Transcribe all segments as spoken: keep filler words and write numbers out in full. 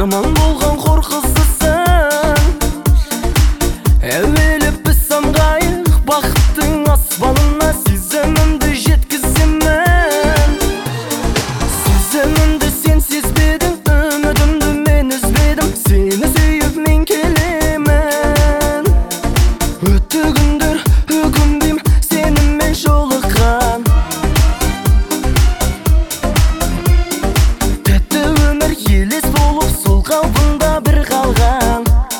арман болған хор қызысың. Әуеліп біз самғайық бақыттың аспанына, сезімімді жеткіземін. Сезімімді сен сезбедің, үмітімді мен үзбедім, сені сүйіп мен келемін. Өтті күндер өкінбейм сенімен жолыққан, тәтті өмір елес болып сол қалпында бір қалған.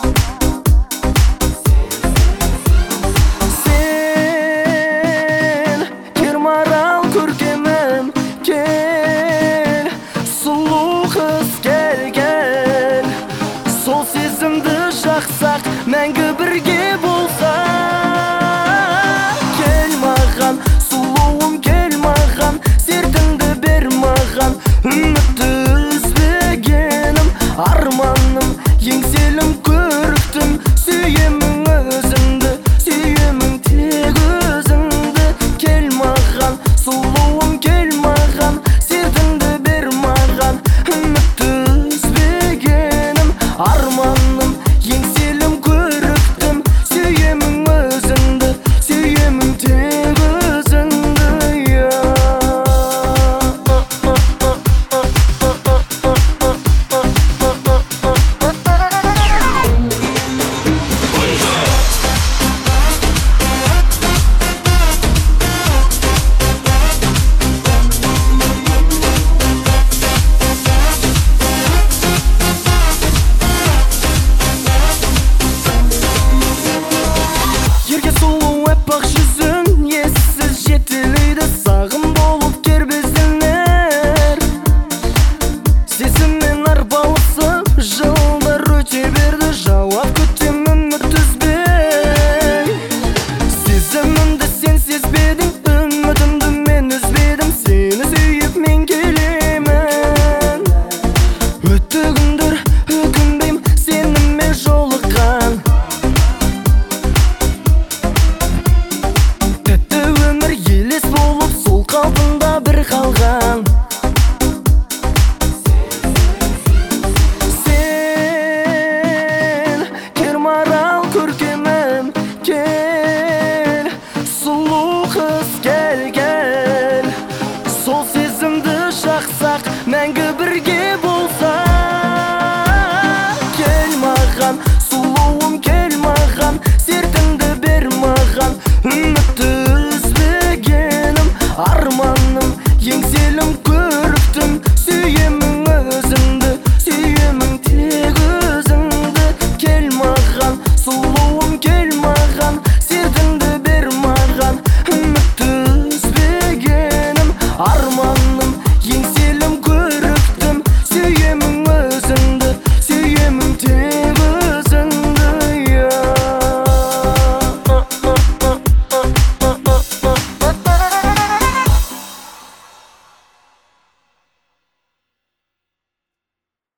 Сен кер марал көркемім, кел сұлу қыз, кел кел, сол сезімді жақсақ мәңгі бірге болсақ. Кел маған сұлуым, кел маған, сертіңді бер маған, үмітті үзбегенім, арманым, еңселім, көріктім, сүйемін өзіңді, сүйемін тек өзіңді. Кел маған сұлуым, кел маған, сертіңді бер маған, үмітті үзбегенім, арманым, еңселім, көріктім, сүйемін өзіңді, сүйемін тек өзіңді. Ерге сұлу аппақ жүзін ессіз жетелейді, сағым болып кербезденер. Сезіммен арпалысып жылдар өте берді, жауап күтем үміт үзбей. Сезімімді сен сезбедің, үмітімді мен үзбедім, сені сүйіп мен келемін. Өтті күндер өкінбейм сенімен жолыққан, тәтті өмір елес болып сол қалпында бір қалған. Сен кер марал көркемім, кел сұлу қыз, кел кел,